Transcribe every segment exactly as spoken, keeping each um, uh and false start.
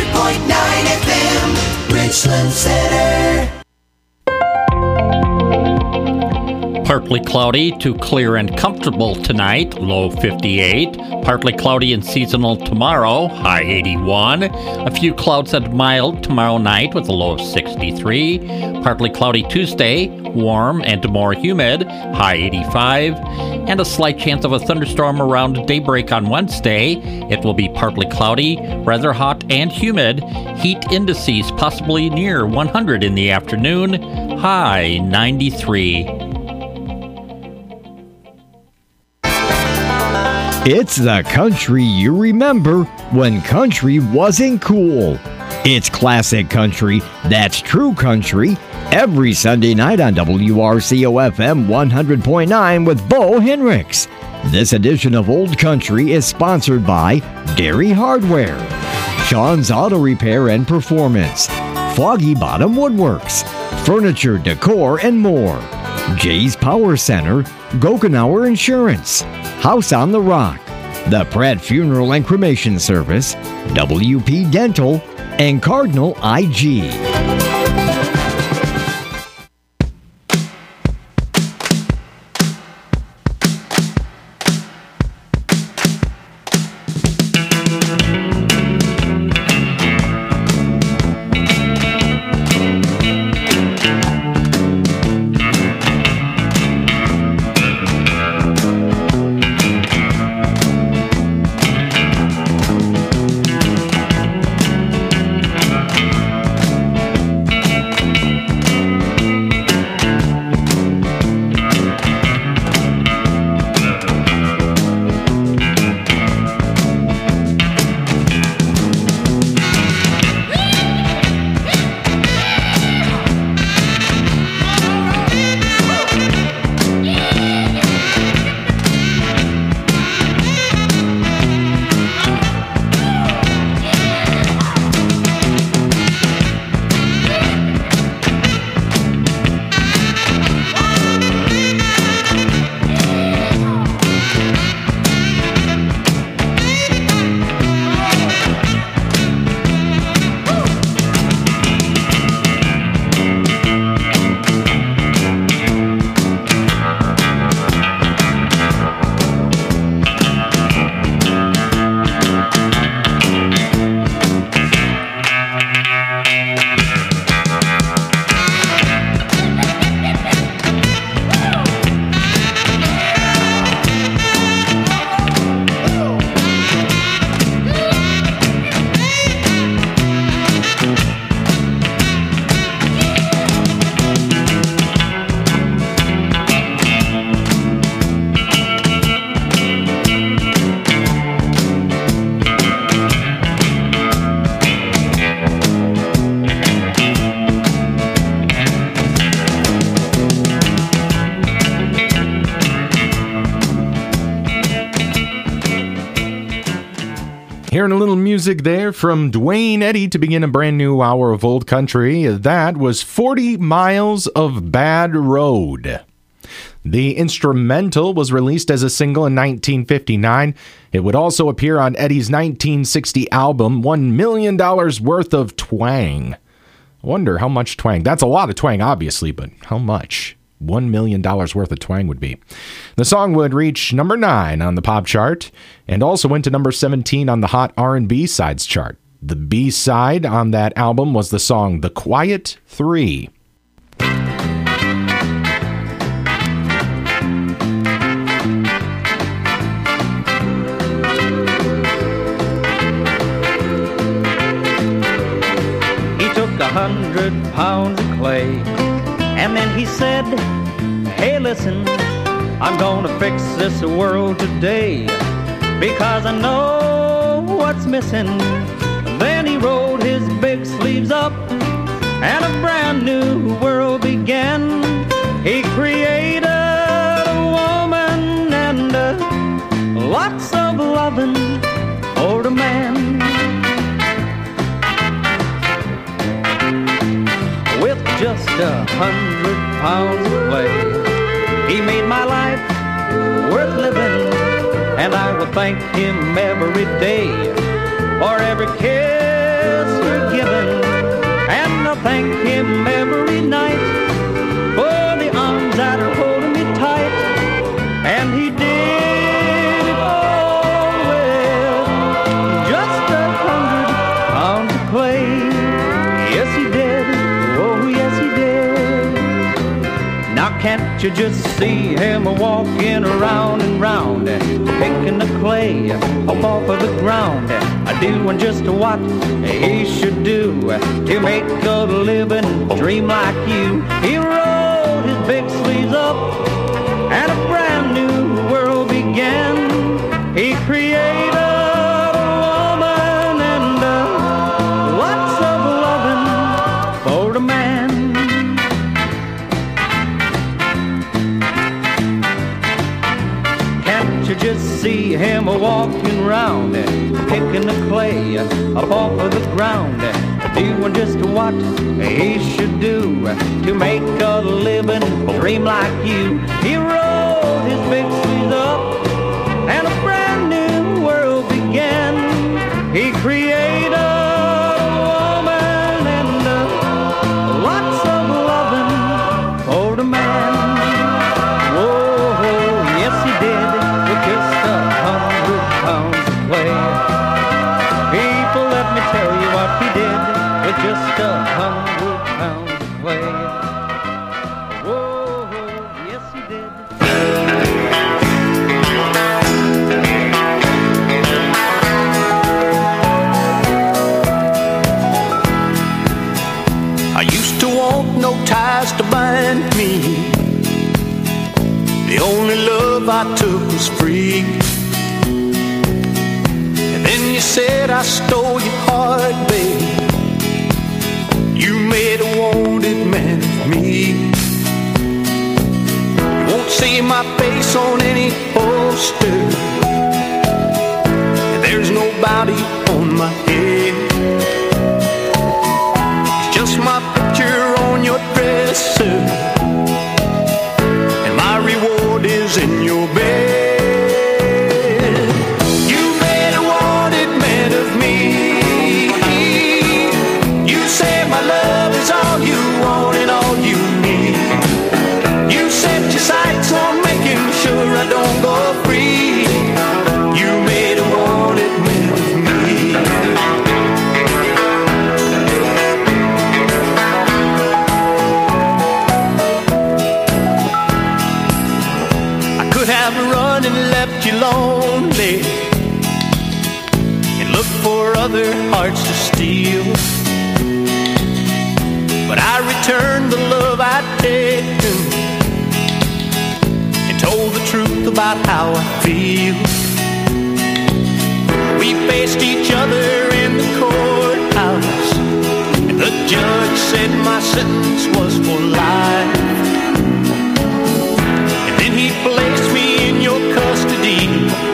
hundred point nine F M, Richland Center. Partly cloudy to clear and comfortable tonight, low fifty-eight. Partly cloudy and seasonal tomorrow, high eighty-one. A few clouds and mild tomorrow night with a low of sixty-three. Partly cloudy Tuesday, warm and more humid, high eighty-five. And a slight chance of a thunderstorm around daybreak on Wednesday. It will be partly cloudy, rather hot and humid. Heat indices possibly near one hundred in the afternoon, high ninety-three. It's the country you remember when country wasn't cool. It's classic country, that's true country, every Sunday night on W R C O F M one hundred point nine with Bo Henricks. This edition of Old Country is sponsored by Dairy Hardware, Sean's Auto Repair and Performance, Foggy Bottom Woodworks, Furniture, Decor, and more, Jay's Power Center, Gokenauer Insurance, House on the Rock, the Pratt Funeral and Cremation Service, W P Dental, and Cardinal I G. Hearing a little music there from Duane Eddy to begin a brand new hour of Old Country. That was forty miles of Bad Road. The instrumental was released as a single in nineteen fifty-nine. It would also appear on Eddy's nineteen sixty album, One Million Dollars Worth of Twang. I wonder how much twang. That's a lot of twang, obviously, but how much? One million dollars worth of twang would be. The song would reach number nine on the pop chart and also went to number seventeen on the Hot R and B Sides chart. The B-side on that album was the song The Quiet Three. He took a hundred pounds of clay, and then he said, hey, listen, I'm gonna fix this world today, because I know what's missing. Then he rolled his big sleeves up, and a brand new world began. He created a woman and uh, lots of loving for a man. With just a hundred pounds of clay, he made my life worth living, and I will thank him every day for every kiss thank him every night for the arms that are holding me tight. And he did it all with just a hundred pounds of clay. Yes, he did. Oh, yes, he did. Now can't you just see him walking around and round, picking the clay up off of the ground, doing just what he should do to make a living dream like you. He rolled his big sleeves up and a brand new world began. He created a woman and uh, lots of loving for the man. Can't you just see him walking round, picking the clay up off of the ground, doing just what he should do to make a living dream like you. He rolled his big sleeves up and a brand new world began. He created a woman and uh, lots of loving for the man. Whoa, yes he did, with just a hundred pounds of clay. People, let me tell you what he did with just a hundred pounds of clay. Whoa, yes he did. I used to want no ties to bind me. The only love I took was free. And then you said I stole your heart, babe. You made a wanted man of me. You won't see my face on any poster, and there's no bounty on my head. It's just my picture on your dresser, and my reward is in your bed. You made a wanted man of me. You say my love is all you want and all you need. You set your sights on making sure I don't go free. You made a wanted man of me. I could have run and left you lonely and looked for other hearts to steal, but I returned the love I'd taken and told the truth about how I feel. We faced each other in the courthouse, and the judge said my sentence was for life. And then he placed me in your custody,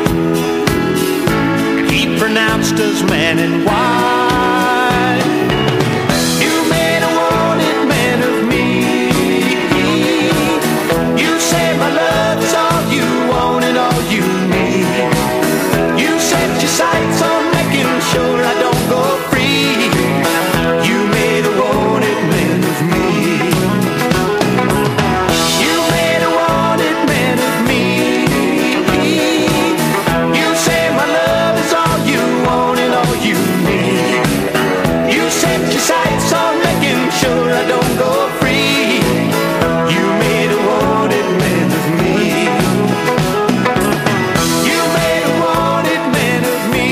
and he pronounced us man and wife. You made a wanted man of me. You say my love is all you want and all you need. You set your sights on making sure I don't go free. You made a wanted man of me. You made a wanted man of me. You say my love is all you want and all you need. You set your sights on making sure I don't go free. You made a wanted man of me. You made a wanted man of me.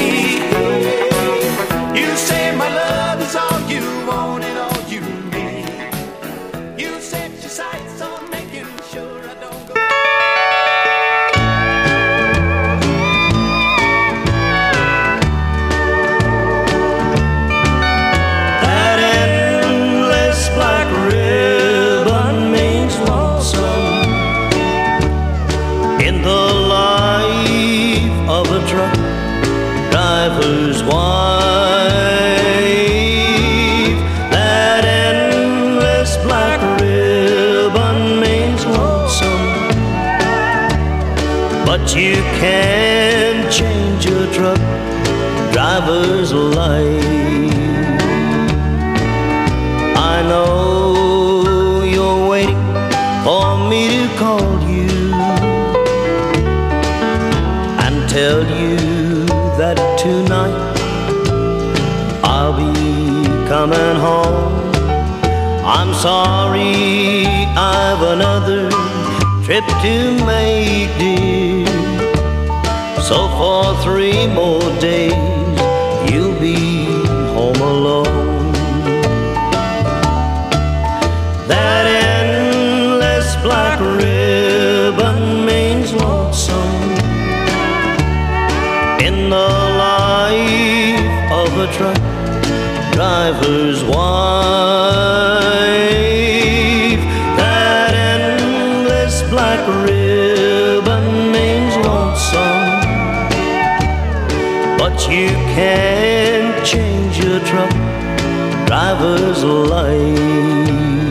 You say my love is all you want and all you need. You set your sights on making sure I don't go. That endless black ribbon means lonesome in the life of a truck driver's wife. That endless black ribbon means lonesome, but you can't change a truck driver's life. coming home. I'm sorry, I've another trip to make, dear. So for three more days, you'll be home alone. That endless black ribbon means lonesome in the life of a truck driver's wife. That endless black ribbon means lonesome, but you can't change your truck driver's life.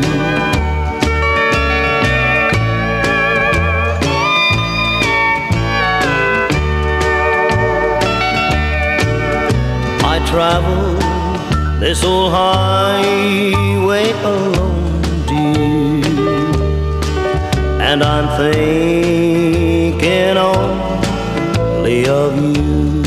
I travel this old highway alone, dear, and I'm thinking only of you.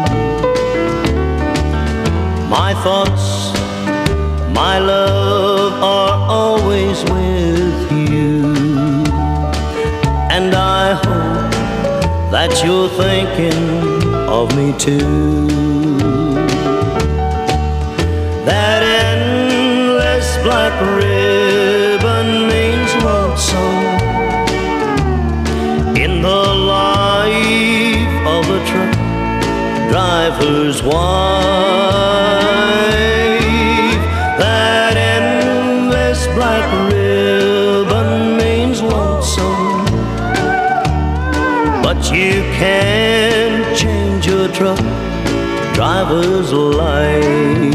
My thoughts, my love are always with you, and I hope that you're thinking of me too. That endless black ribbon means lonesome in the life of a truck driver's wife. That endless black ribbon means lonesome, but you can't change your truck driver's life.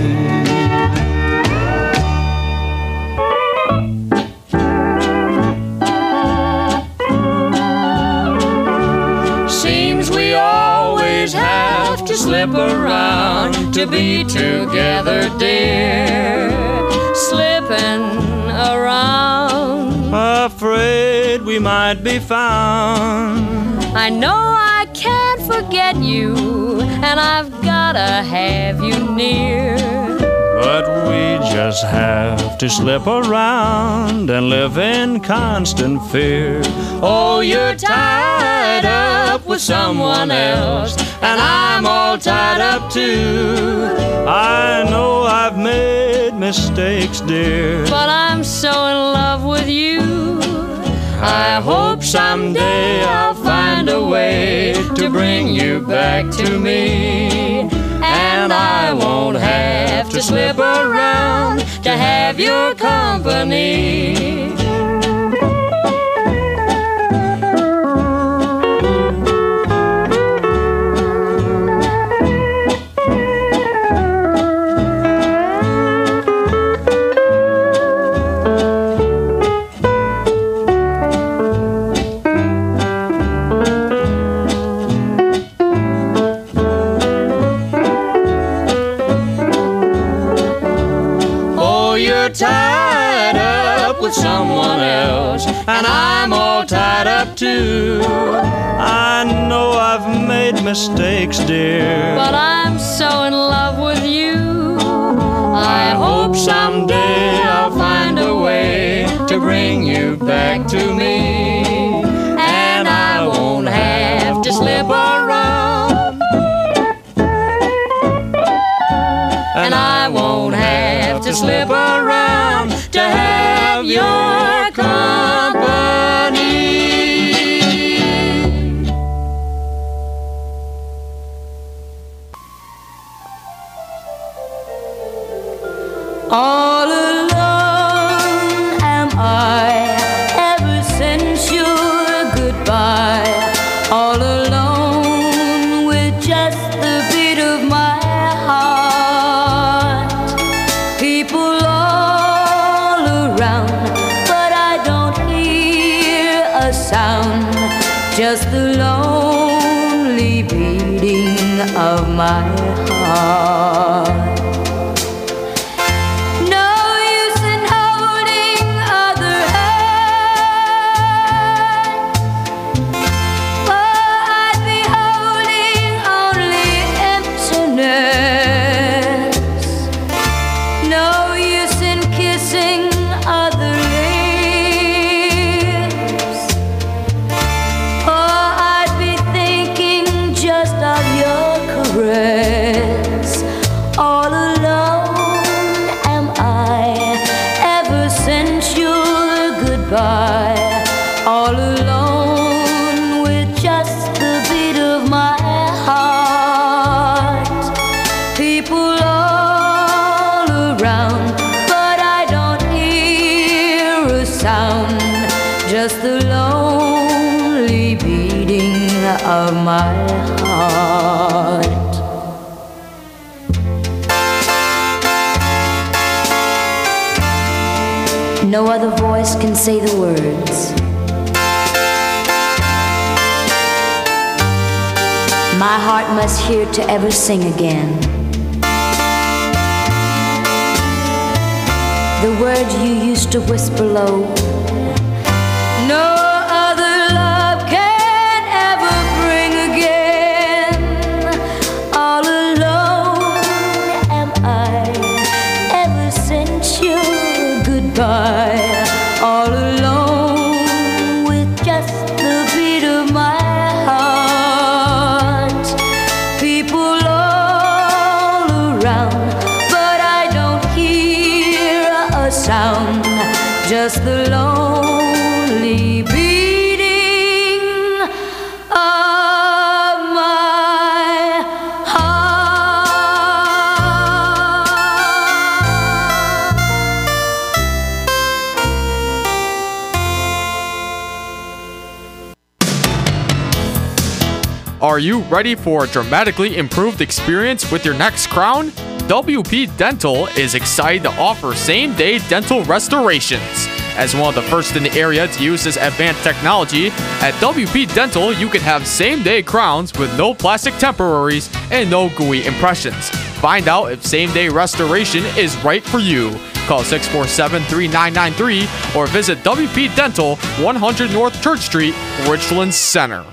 Slip around to be together, dear. Slipping around, afraid we might be found. I know I can't forget you, and I've gotta have you near. But we just have to slip around and live in constant fear. Oh, you're tied up with someone else, and I'm all tied up too. I know I've made mistakes, dear, but I'm so in love with you. I hope someday I'll find a way to bring you back to me, and I won't have to slip around to have your company. Tied up with someone else, and I'm all tied up too. I know I've made mistakes, dear, but I'm so in love with you. I hope someday I'll find a way to bring you back to me, and I won't have to slip around, and I won't have to slip around to have your company. All alone am I ever since your goodbye. All alone with just the beat of my heart. People all around, but I don't hear a sound. Just the lonely beating of my heart. No use in kissing other lips. Oh, I'd be thinking just of your caress. All alone am I ever since your goodbye. All alone with just the beat of my heart. People all around, but I don't hear a sound. Just the lonely beating of my heart. No other voice can say the words. My heart must hear to ever sing again. The words you used to whisper low. No other love can ever bring again. All alone am I ever since your goodbye. All alone with just the beat of my heart. People all around, but I don't hear a sound. Just the lonely beating of my heart. Are you ready for a dramatically improved experience with your next crown? W P Dental is excited to offer same-day dental restorations. As one of the first in the area to use this advanced technology, at W P Dental you can have same-day crowns with no plastic temporaries and no gooey impressions. Find out if same-day restoration is right for you. Call six four seven, three nine nine three or visit W P Dental, one hundred North Church Street, Richland Center.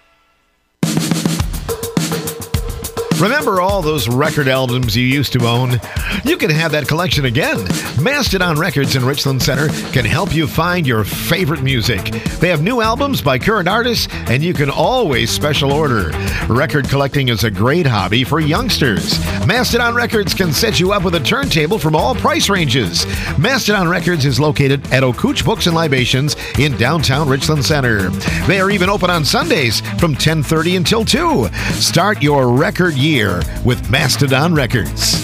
Remember all those record albums you used to own? You can have that collection again. Mastodon Records in Richland Center can help you find your favorite music. They have new albums by current artists, and you can always special order. Record collecting is a great hobby for youngsters. Mastodon Records can set you up with a turntable from all price ranges. Mastodon Records is located at Okooch Books and Libations in downtown Richland Center. They are even open on Sundays from ten thirty until two. Start your record year with Mastodon Records.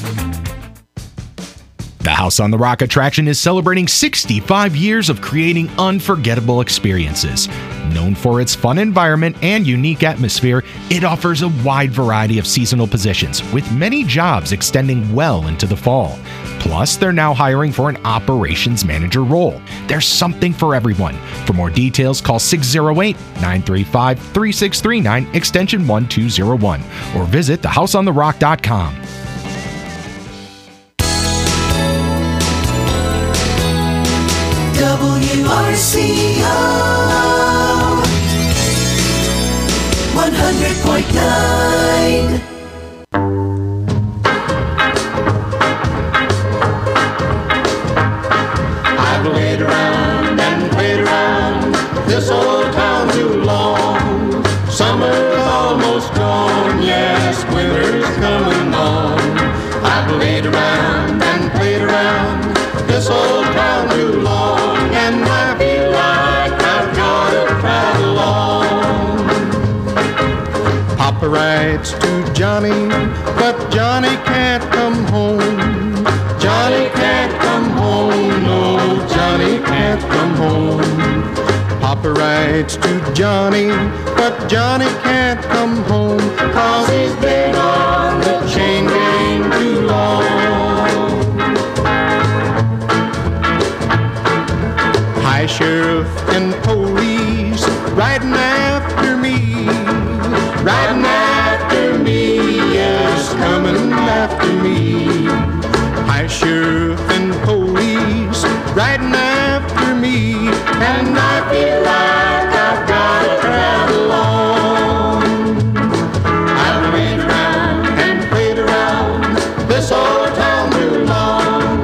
The House on the Rock attraction is celebrating sixty-five years of creating unforgettable experiences. Known for its fun environment and unique atmosphere, it offers a wide variety of seasonal positions, with many jobs extending well into the fall. Plus, they're now hiring for an operations manager role. There's something for everyone. For more details, call six oh eight, nine three five, three six three nine, extension one two oh one, or visit the house on the rock dot com. W R C O one hundred point nine. I've laid around and played around this old town too long. Summer's almost gone, yes, winter's coming on. I've laid around and played around this old town too long, and I feel like I've got to travel on. Papa writes to Johnny, but Johnny can't come home. Johnny can't come home, no, Johnny can't come home. Papa writes to Johnny, but Johnny can't come home, 'cause he's been on the chain gang too long. High sheriff and police riding after me, riding after me, yes, coming after me. High sheriff and police riding after me, and I feel like I've got to travel on. I've played around and played around this old town too long.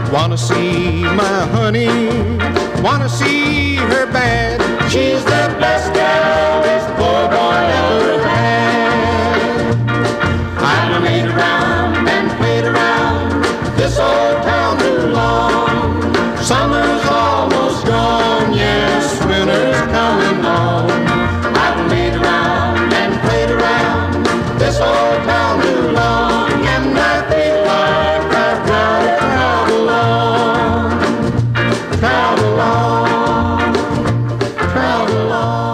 Wanna see my honey, wanna see her bad. She's the best gal this poor boy ever had. I've made around and played around this old town too long. Summer's almost gone, yes, winter's coming on. I've made around and played around this old town too long, and I feel like I've got to travel on, travel on, travel on.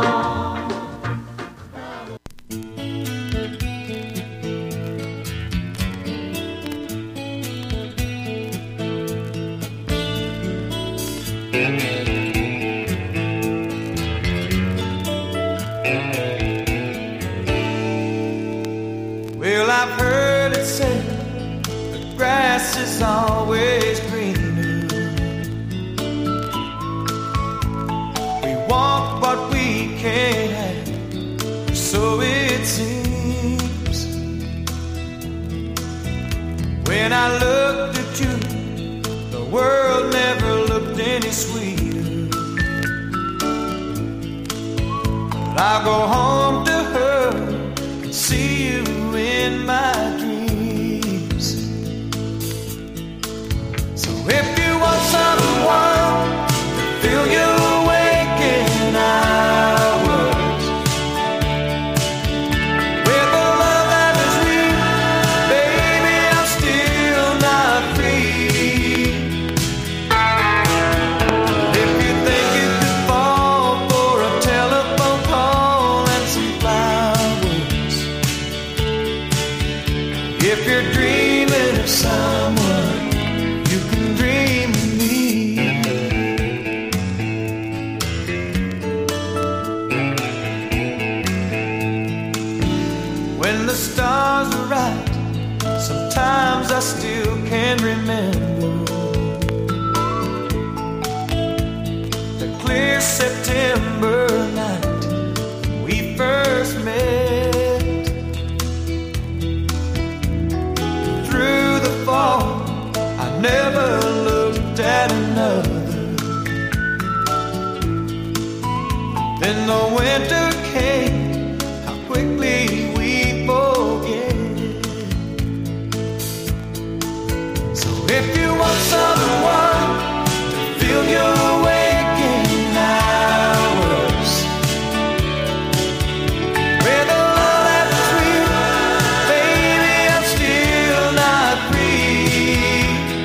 Well, I've heard it said the grass is always greener. We want what we can't have, so it seems. When I looked at you, the world never looked any sweeter. But I'll go home to her and see you in my dreams. So if you want someone to fill your waking hours with a love that is real, baby, I'm still not free. If you think you could fall for a telephone call and some flowers, if you're dreaming of someone, you can dream of me. When the stars are right, sometimes I still can remember the clear September night we first met. Through the fall, I never looked at another. Then the winter came, how quickly we forget. So if you want someone to fill your waking hours with a love that's real, baby, I'm still not free.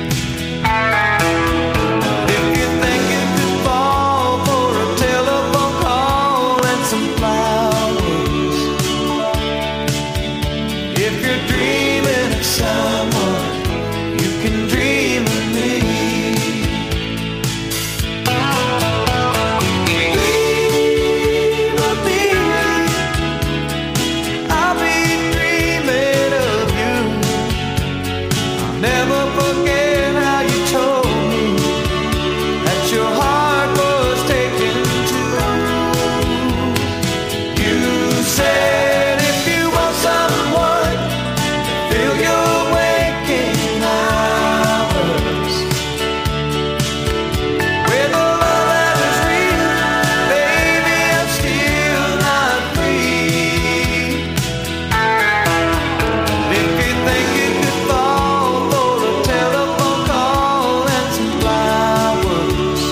If you think you could fall for a telephone call and some flowers, if you're dreaming of someone, you can dream of me. Dream of me. I'll be dreaming of you. I'll never forget how you told me that your heart was taken too. You said if you want someone to fill your waking hours with a love that is real, baby, I'm still not free. If you think you could fall for a telephone call and some flowers,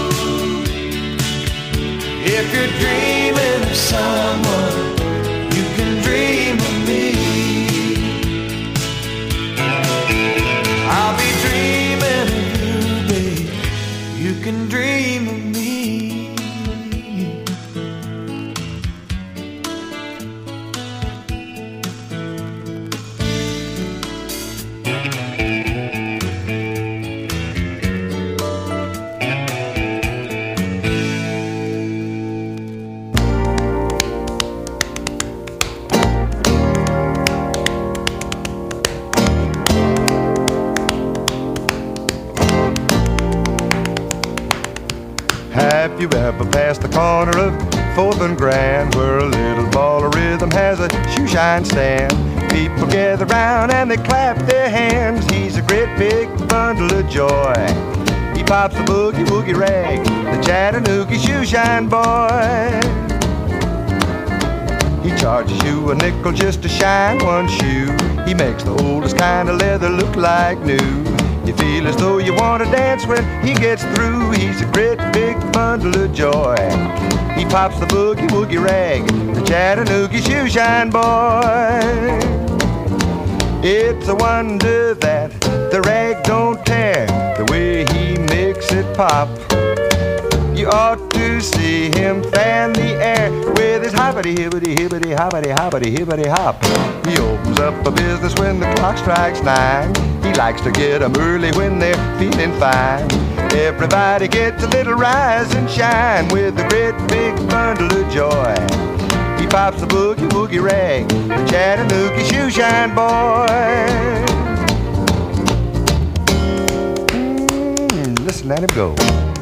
if you're dreaming of someone, you can dream of me. I'll be dreaming of you, babe. You can dream of me. Have you ever passed the corner of fourth and Grand, where a little ball of rhythm has a shoe shine stand? People gather round and they clap their hands. He's a great big bundle of joy. pops the boogie woogie rag, the Chattanooga shoe shine boy. He charges you a nickel just to shine one shoe. He makes the oldest kind of leather look like new. You feel as though you want to dance when he gets through. He's a great big bundle of joy. He pops the boogie woogie rag, the Chattanooga shoe shine boy. It's a wonder that the rag don't tear the way he makes it pop. You ought to see him fan the air with his hoppity hibbity hibbity hoppity hoppity hibbity hop. He opens up a business when the clock strikes nine. He likes to get 'em early when they're feeling fine. Everybody gets a little rise and shine with a great big bundle of joy. He pops the boogie woogie rag, the Chattanooga shoe shine boy. Mm, listen, let him go.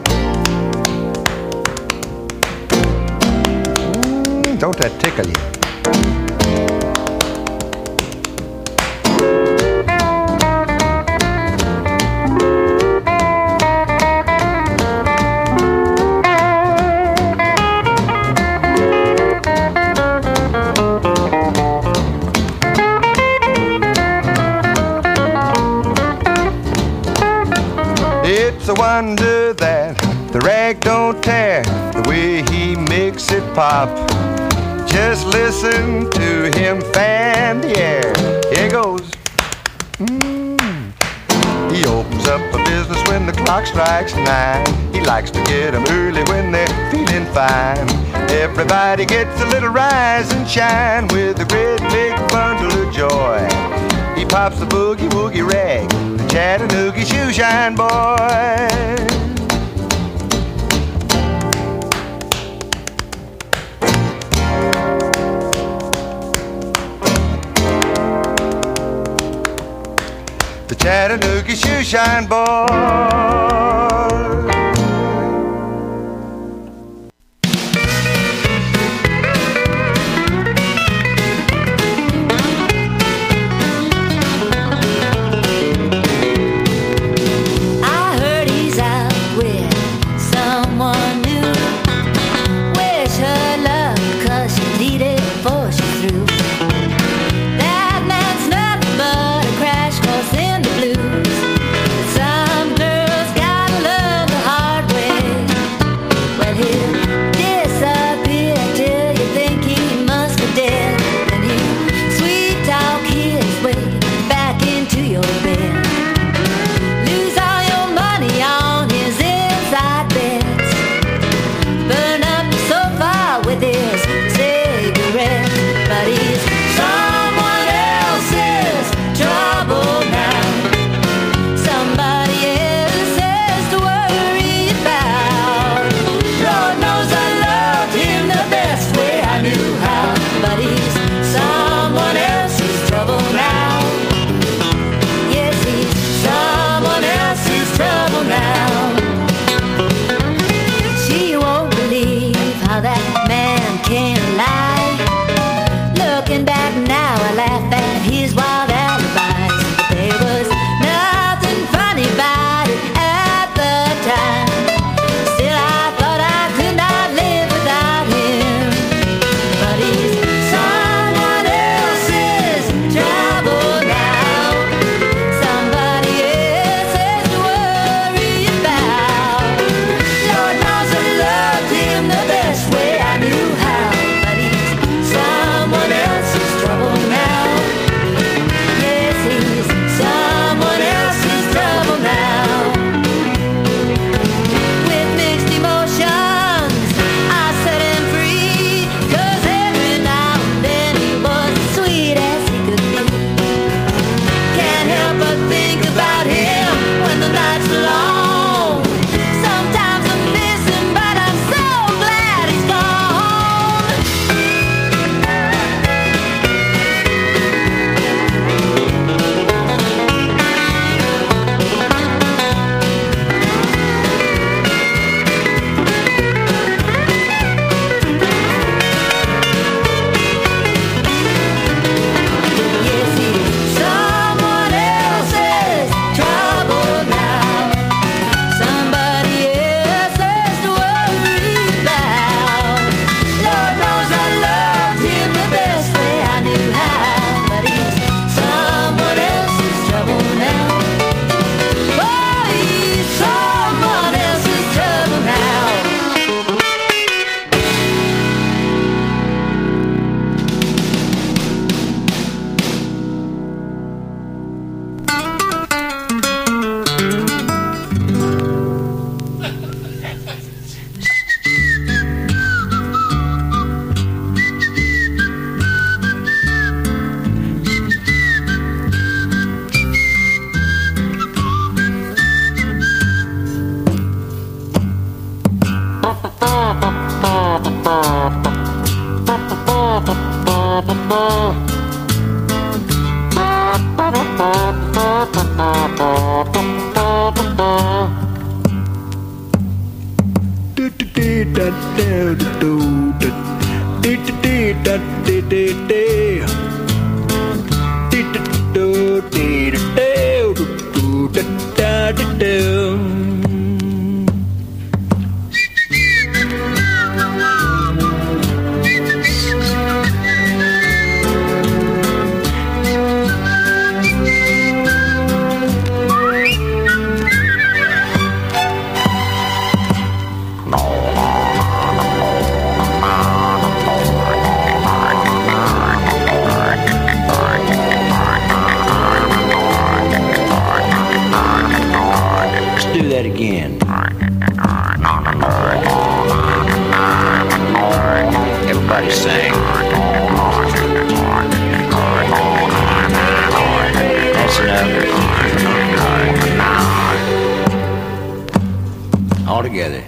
Mm, don't that tickle you? It's a wonder that the rag don't tear the way he makes it pop. Just listen to him fan the air. Here he goes. Mm. He opens up a business when the clock strikes nine. He likes to get 'em early when they're feeling fine. Everybody gets a little rise and shine with a great big bundle of joy. He pops the boogie woogie rag, the Chattanooga shoe shine boy. The Chattanooga shoe shine boy. That man's nothing but a crash course in the blues. Some girls Everybody sing. That's enough. All together.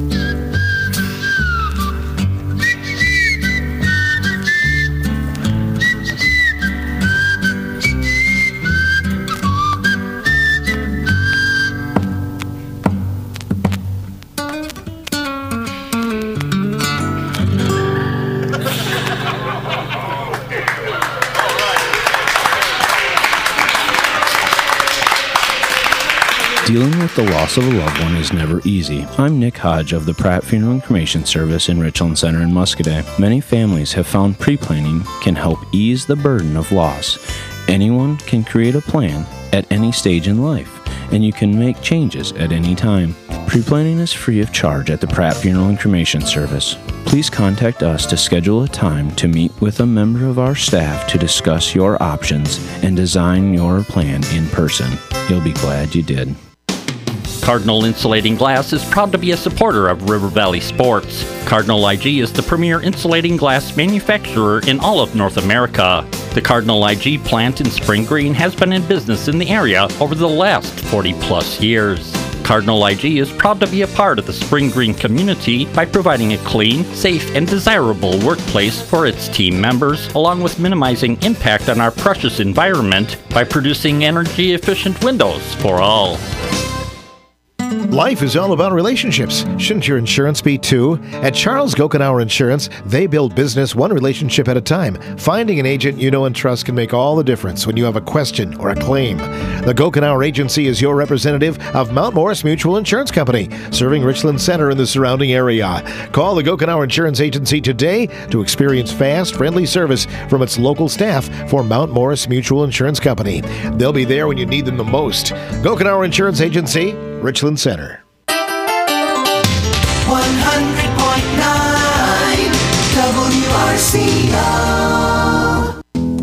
Dealing with the loss of a loved one is never easy. I'm Nick Hodge of the Pratt Funeral and Cremation Service in Richland Center in Muscoda. Many families have found pre-planning can help ease the burden of loss. Anyone can create a plan at any stage in life, and you can make changes at any time. Pre-planning is free of charge at the Pratt Funeral and Cremation Service. Please contact us to schedule a time to meet with a member of our staff to discuss your options and design your plan in person. You'll be glad you did. Cardinal Insulating Glass is proud to be a supporter of River Valley Sports. Cardinal I G is the premier insulating glass manufacturer in all of North America. The Cardinal I G plant in Spring Green has been in business in the area over the last forty plus years. Cardinal I G is proud to be a part of the Spring Green community by providing a clean, safe, and desirable workplace for its team members, along with minimizing impact on our precious environment by producing energy-efficient windows for all. Life is all about relationships. Shouldn't your insurance be too? At Charles Gokenauer Insurance, they build business one relationship at a time. Finding an agent you know and trust can make all the difference when you have a question or a claim. The Gokenauer Agency is your representative of Mount Morris Mutual Insurance Company, serving Richland Center and the surrounding area. Call the Gokenauer Insurance Agency today to experience fast, friendly service from its local staff for Mount Morris Mutual Insurance Company. They'll be there when you need them the most. Gokenauer Insurance Agency, Richland Center. one hundred point nine W R C O.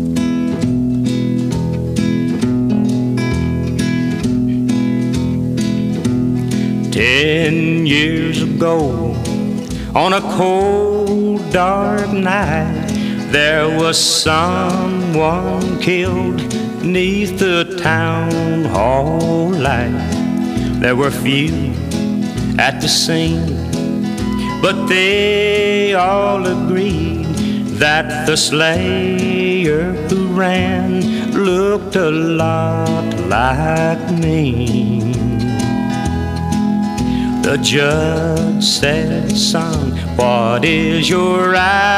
Ten years ago, on a cold, dark night, there was someone killed neath the town hall light. There were few at the scene, but they all agreed that the slayer who ran looked a lot like me. The judge said, son, what is your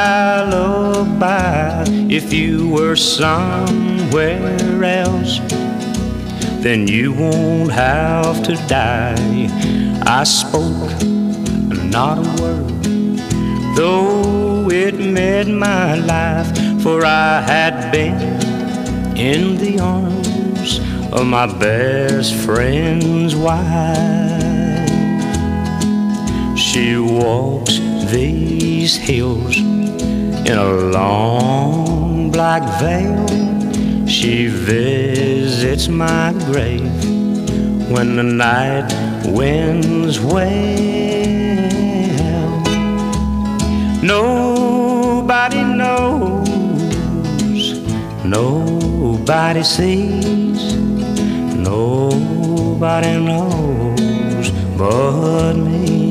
alibi? If you were somewhere else, then you won't have to die. I spoke not a word, though it meant my life, for I had been in the arms of my best friend's wife. She walks these hills in a long black veil. She visits my grave when the night winds wail. Nobody knows, nobody sees, nobody knows but me.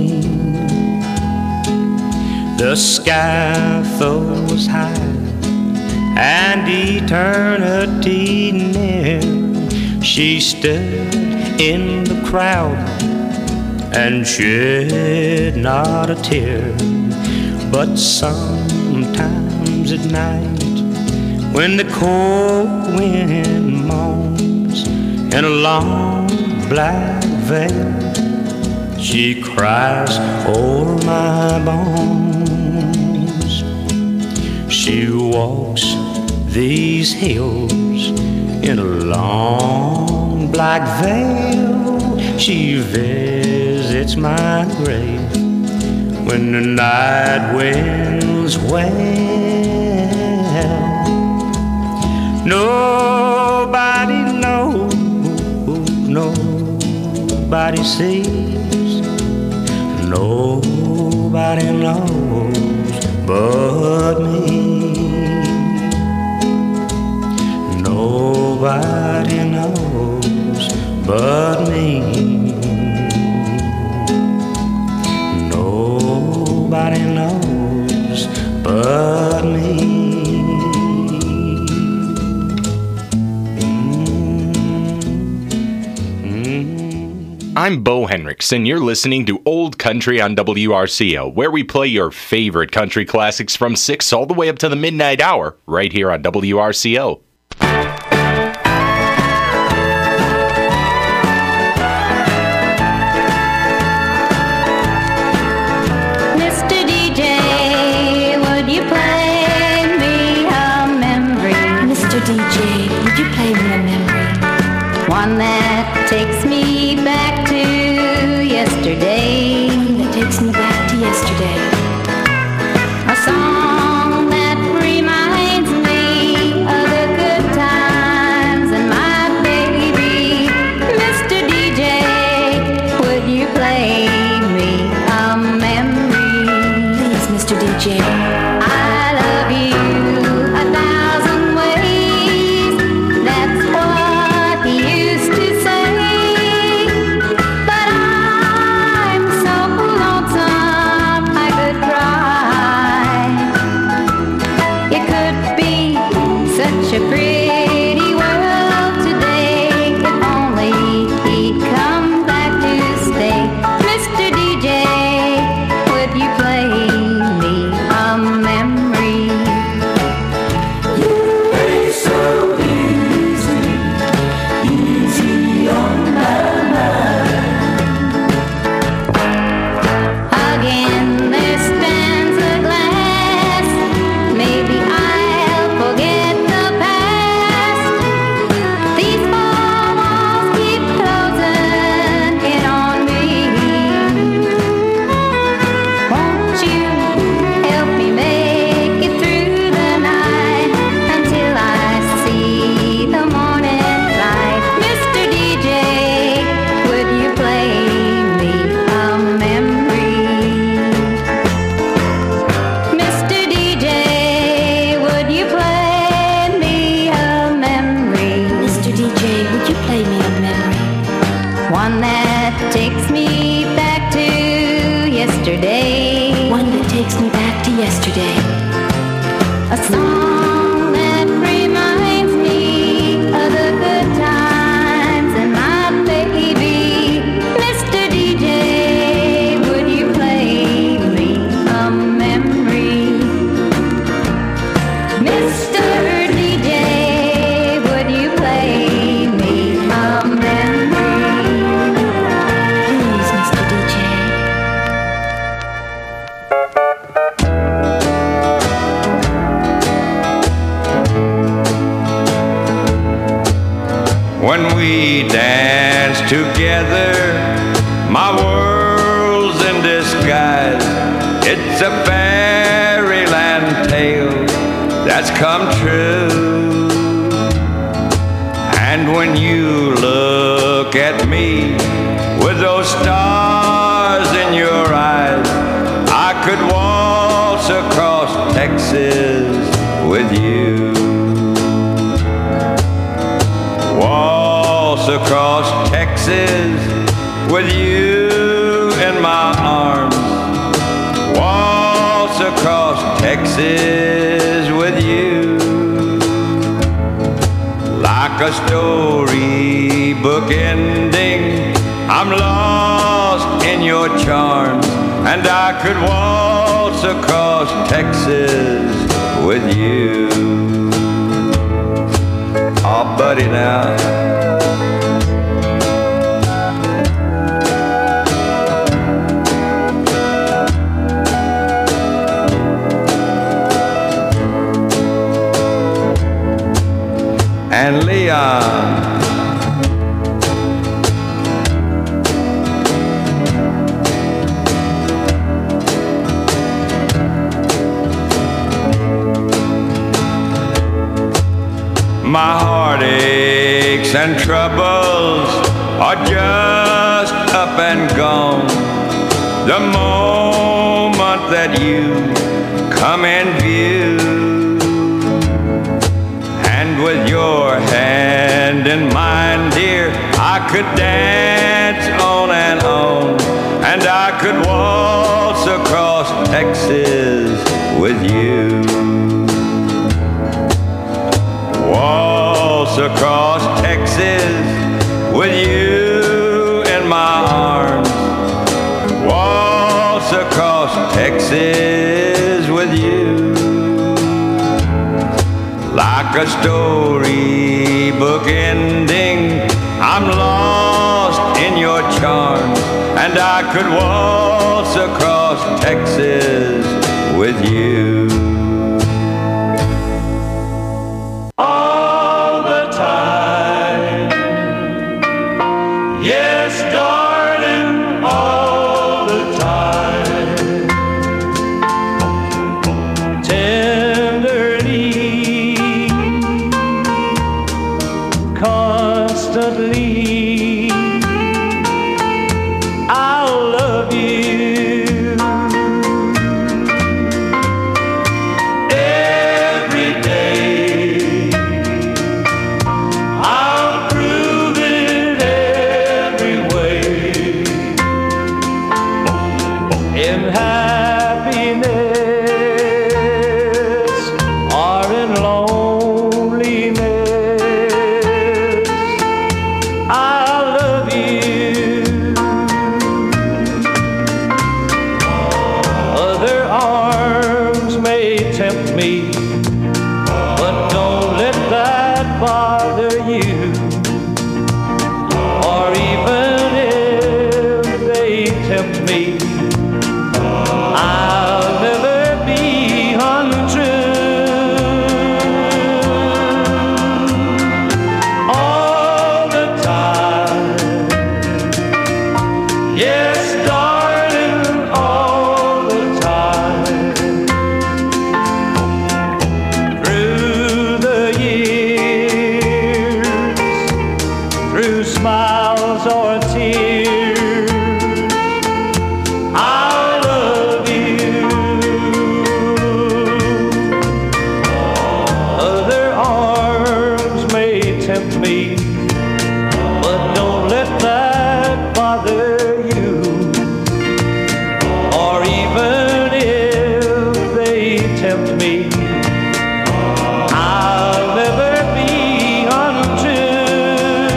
The sky throws high and eternity near. She stood in the crowd and shed not a tear. But sometimes at night, when the cold wind moans in a long black veil, she cries o'er my bones. She walks these hills in a long black veil. She visits my grave when the night winds wail. Nobody knows, nobody sees, nobody knows but me. Nobody knows but me. Nobody knows but me. I'm Bo Hendricks, and you're listening to Old Country on W R C O, where we play your favorite country classics from six all the way up to the midnight hour, right here on W R C O. Mister D J, would you play me a memory? Mister D J, would you play me a memory? One that takes me back to yesterday. One that takes me back to yesterday. A song that reminds me of the good times and my baby. Mister D J, would you play me a memory? Please, Mister D J. I love you a thousand ways. That's what he used to say. But I'm so lonesome I could cry. It could be such a pretty world today if only he'd come back to stay. Mister D J, would you play me a memory? You play so easy, easy on my mind. Again, there stands a glass. Maybe I'll forget the past. These four walls keep closing in on me. Won't you help me make it through the night until I see the morning light? Mister D J, would you play me a memory? Mister D J, would you play me a memory? Mister D J, would you play me a memory? One that takes me back to yesterday. One that takes me back to yesterday. A song that reminds me of the good times and my baby. Mister D J, would you play me a memory? Mister D J, would you play me a memory? Please, Mister D J. When we dance together, my world's in disguise. It's a fairyland tale that's come true. And when you look at me with those stars in your eyes, I could waltz across Texas with you. Waltz across Texas with you in my arms. Waltz across Texas with you. Like a storybook ending, I'm lost in your charms, and I could waltz across Texas with you. Oh, buddy, now. And Leon. My heartaches and troubles are just up and gone the moment that you come in view. And with your hand in mine, dear, I could dance on and on, and I could waltz across Texas with you. Waltz across Texas with you in my arms. Waltz across Texas with you. Like a storybook ending, I'm lost in your charms, and I could waltz across Texas with you. All the time, yes, darling, all the time. Tenderly, constantly, I'll love you. Every day, I'll prove it every way. In happiness or in loneliness, I'll love you. Other arms may tempt me, but don't let that bother you. Or even if they tempt me, I'll never be untrue. All the time, yes, darling, all the time. Through the years, through smiles or tears, I'll love you. Other arms may tempt me, but don't let that bother you. Or even if they tempt me, I'll never be untrue.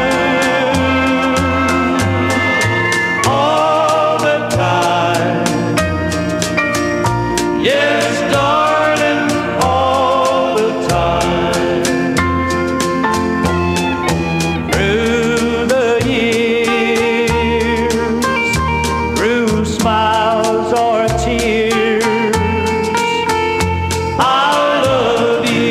All the time, yes, darling, all the time. Through the years, through smiles or tears, I'll love you.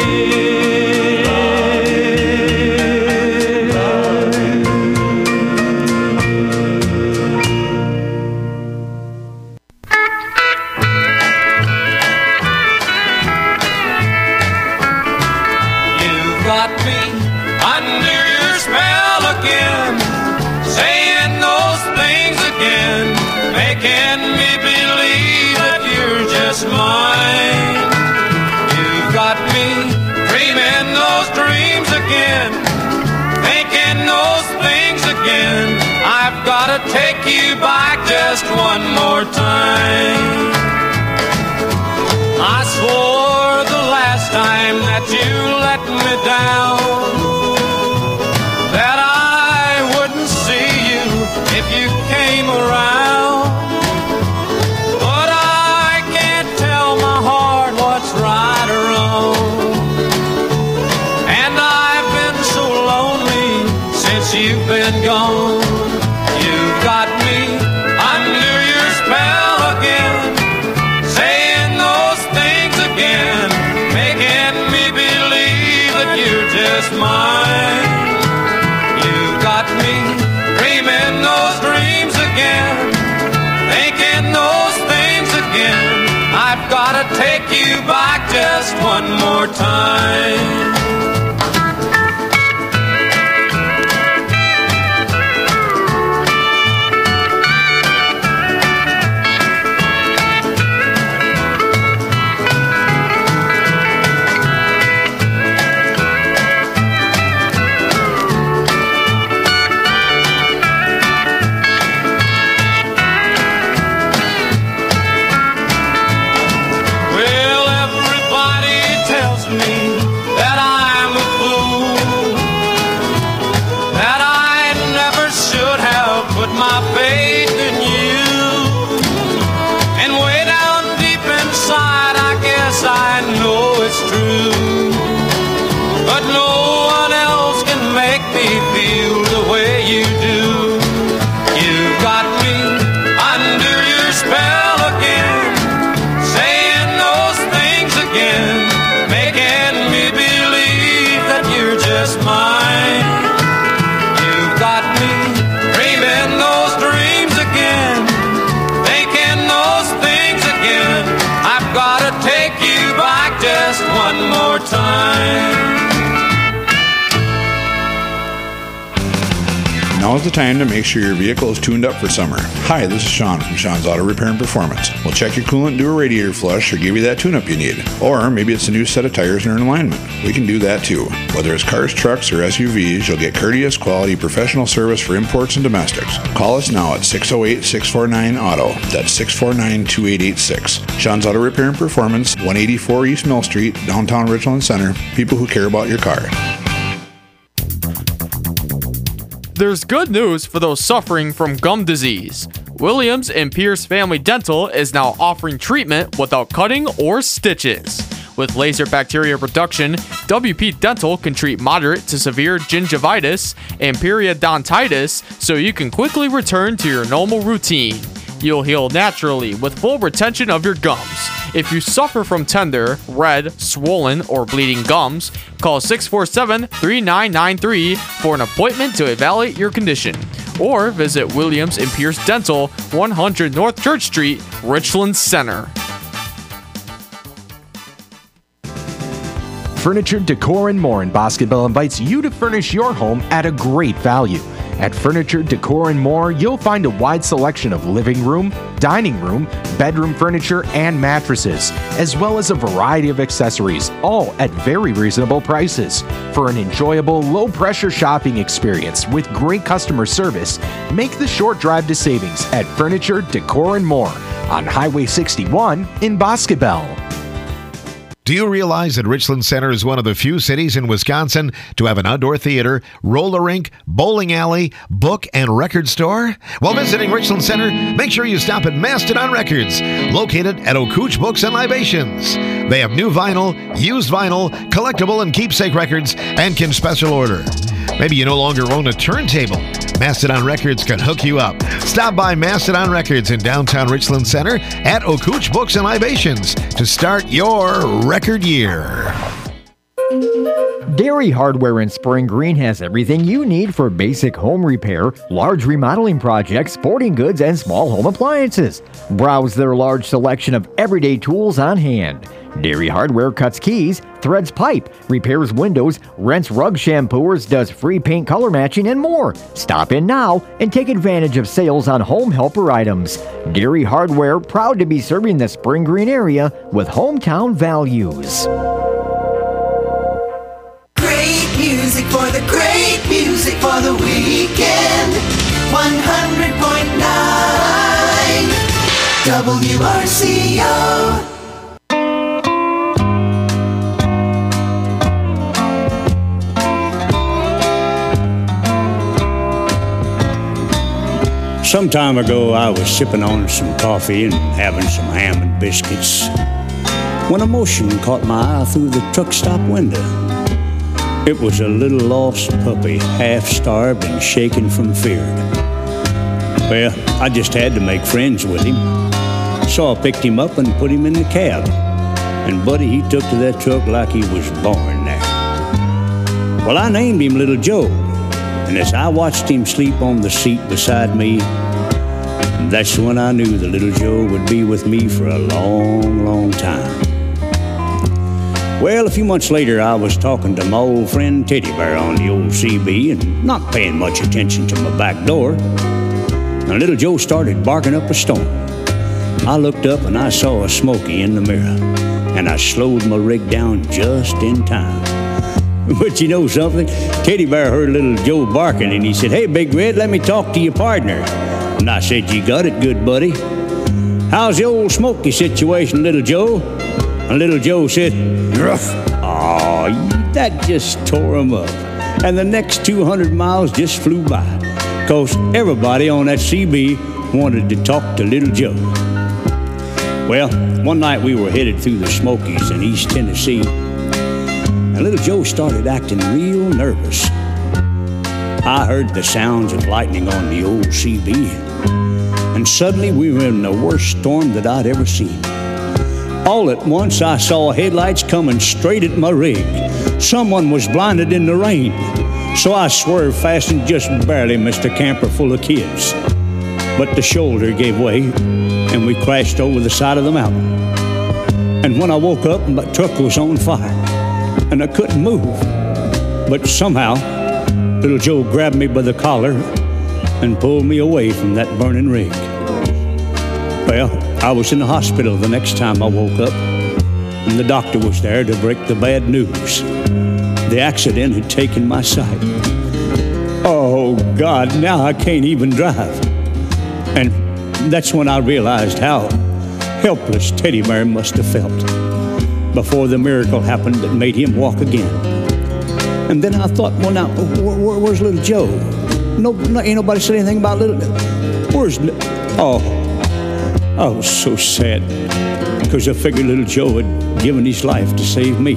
You've got me under your spell again, saying those things again, making me believe that you're just mine. You've got me dreaming those dreams again, thinking those things again. I've got to take you back just one more time. I swore the last time that you let me down that I wouldn't see you if you came came around. But I can't tell my heart what's right or wrong. And I've been so lonely since you've been gone. You've got me under your spell again, saying those things again, making me believe that you're just mine. You've got me dreaming those dreams again, thinking those things again. I've gotta take you back just one more time. Now is the time to make sure your vehicle is tuned up for summer. Hi, this is Sean from Sean's Auto Repair and Performance. We'll check your coolant, do a radiator flush, or give you that tune-up you need. Or maybe it's a new set of tires and an alignment. We can do that too. Whether it's cars, trucks, or S U Vs, you'll get courteous, quality, professional service for imports and domestics. Call us now at six oh eight, six four nine, auto. That's six four nine, two eight eight six. Sean's Auto Repair and Performance, one eighty-four East Mill Street, downtown Richland Center. People who care about your car. There's good news for those suffering from gum disease. Williams and Pierce Family Dental is now offering treatment without cutting or stitches. With laser bacteria reduction, W P Dental can treat moderate to severe gingivitis and periodontitis so you can quickly return to your normal routine. You'll heal naturally with full retention of your gums. If you suffer from tender, red, swollen, or bleeding gums, call six four seven, three nine nine three for an appointment to evaluate your condition. Or visit Williams and Pierce Dental, one hundred North Church Street, Richland Center. Furniture, Decor, and More in Bosqueville invites you to furnish your home at a great value. At Furniture, Decor, and More, you'll find a wide selection of living room, dining room, bedroom furniture, and mattresses, as well as a variety of accessories, all at very reasonable prices. For an enjoyable, low-pressure shopping experience with great customer service, make the short drive to savings at Furniture, Decor, and More on Highway sixty-one in Bosqueville. Do you realize that Richland Center is one of the few cities in Wisconsin to have an outdoor theater, roller rink, bowling alley, book, and record store? While visiting Richland Center, make sure you stop at Mastodon Records, located at Okooch Books and Libations. They have new vinyl, used vinyl, collectible and keepsake records, and can special order. Maybe you no longer own a turntable. Mastodon Records can hook you up. Stop by Mastodon Records in downtown Richland Center at Okooch Books and Libations to start your record year. Dairy Hardware in Spring Green has everything you need for basic home repair, large remodeling projects, sporting goods, and small home appliances. Browse their large selection of everyday tools on hand. Dairy Hardware cuts keys, threads pipe, repairs windows, rents rug shampooers, does free paint color matching, and more. Stop in now and take advantage of sales on home helper items. Dairy Hardware, proud to be serving the Spring Green area with hometown values. Great music for the great music for the weekend. one hundred point nine W R C O. Some time ago, I was sipping on some coffee and having some ham and biscuits when a motion caught my eye through the truck stop window. It was a little lost puppy, half-starved and shaking from fear. Well, I just had to make friends with him. So I picked him up and put him in the cab. And buddy, he took to that truck like he was born there. Well, I named him Little Joe. And as I watched him sleep on the seat beside me, that's when I knew that Little Joe would be with me for a long, long time. Well, a few months later, I was talking to my old friend Teddy Bear on the old C B and not paying much attention to my back door. And Little Joe started barking up a storm. I looked up and I saw a Smoky in the mirror, and I slowed my rig down just in time. But you know something? Teddy Bear heard Little Joe barking, and he said, "Hey, Big Red, let me talk to your partner." And I said, "You got it, good buddy. How's the old Smoky situation, Little Joe?" And Little Joe said, "Gruff." Aw, that just tore him up. And the next two hundred miles just flew by, because everybody on that C B wanted to talk to Little Joe. Well, one night we were headed through the Smokies in East Tennessee, and Little Joe started acting real nervous. I heard the sounds of lightning on the old C B, and suddenly we were in the worst storm that I'd ever seen. All at once I saw headlights coming straight at my rig. Someone was blinded in the rain, so I swerved fast and just barely missed a camper full of kids. But the shoulder gave way, and we crashed over the side of the mountain. And when I woke up, my truck was on fire, and I couldn't move. But somehow, Little Joe grabbed me by the collar and pulled me away from that burning rig. Well, I was in the hospital the next time I woke up, and the doctor was there to break the bad news. The accident had taken my sight. Oh, God, now I can't even drive. And that's when I realized how helpless Teddy Bear must have felt before the miracle happened that made him walk again. And then I thought, well, now, where, where's Little Joe? No, no, ain't nobody said anything about Little... Where's... Oh, I was so sad, because I figured Little Joe had given his life to save me.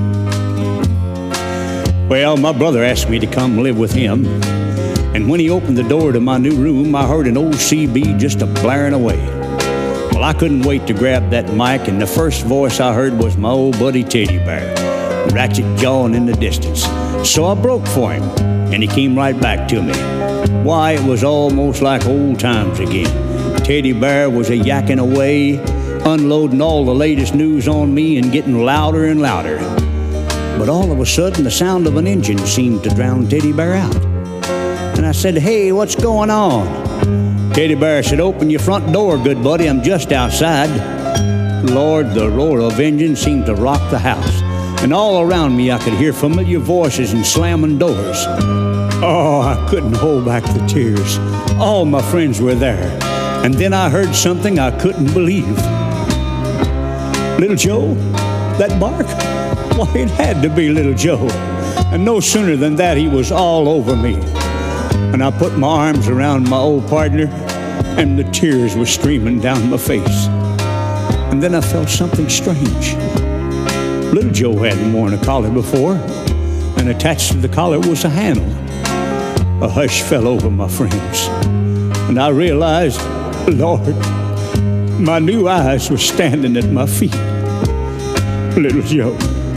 Well, my brother asked me to come live with him, and when he opened the door to my new room, I heard an old C B just a blaring away. Well, I couldn't wait to grab that mic, and the first voice I heard was my old buddy Teddy Bear, ratchet jawing in the distance. So I broke for him, and he came right back to me. Why, it was almost like old times again. Teddy Bear was a yakking away, unloading all the latest news on me and getting louder and louder. But all of a sudden, the sound of an engine seemed to drown Teddy Bear out. And I said, "Hey, what's going on?" Teddy Bear said, "Open your front door, good buddy, I'm just outside." Lord, the roar of engine seemed to rock the house. And all around me, I could hear familiar voices and slamming doors. Oh, I couldn't hold back the tears. All my friends were there. And then I heard something I couldn't believe. Little Joe? That bark? Why, it had to be Little Joe. And no sooner than that, he was all over me. And I put my arms around my old partner, and the tears were streaming down my face. And then I felt something strange. Little Joe hadn't worn a collar before, and attached to the collar was a handle. A hush fell over my friends, and I realized, Lord, my new eyes were standing at my feet. Little Joe.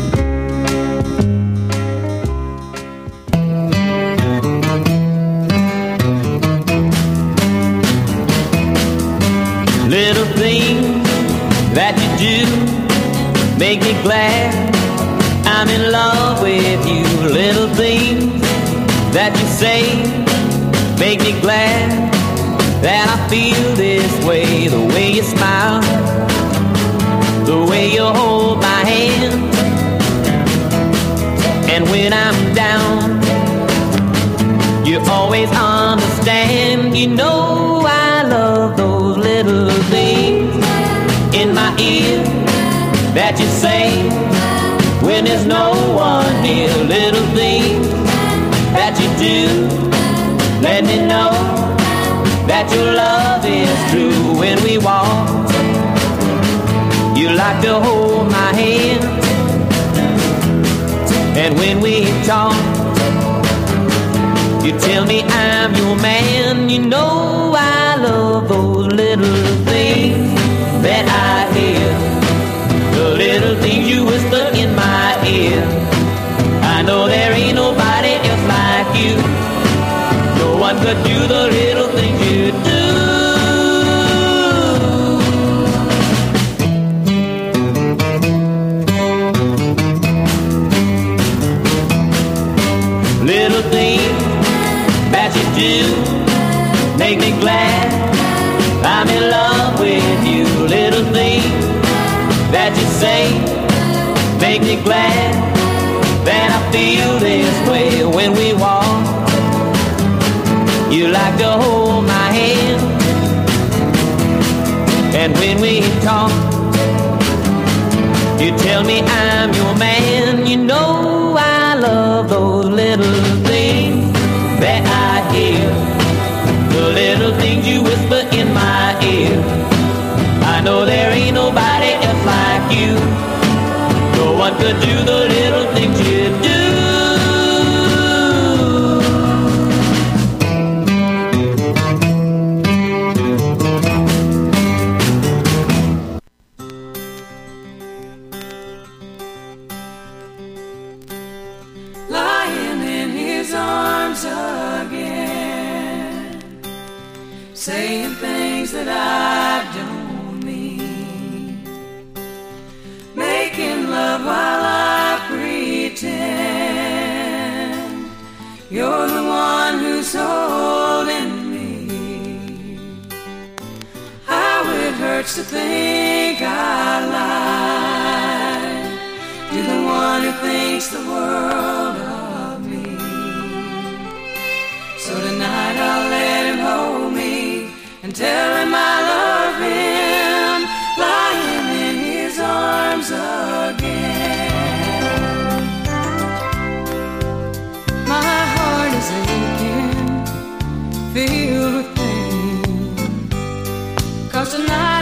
Little things that you do make me glad I'm in love with you. Little things that you say make me glad that I feel this way. The way you smile, the way you hold my hand, and when I'm down, you always understand. You know I love those little things in my ear that you say when there's no one near. Little things that you do let me know that that your love is true. When we walk, you like to hold my hand. And when we talk, you tell me I'm your man. You know I love those little things that I hear, the little things you whisper in my ear. I know there ain't nobody else like you. No one could do the little things you do. Little things that you do make me glad I'm in love with you. Little things that you say make me glad that I feel this way. When we walk, you like to hold my hand. And when we talk, you tell me I'm your man. You know I love those little things that I hear, the little things you whisper in my ear. I know there ain't nobody else like you. No one could do the little things you do. Lying in his arms again, saying things that I don't mean, making love while I pretend you're the one who's holding me. How it hurts to think I lied to the one who thinks the world of me. So tonight I'll let him hold me and tell him I love him, lying in his arms again. My heart is aching, filled with pain, 'cause tonight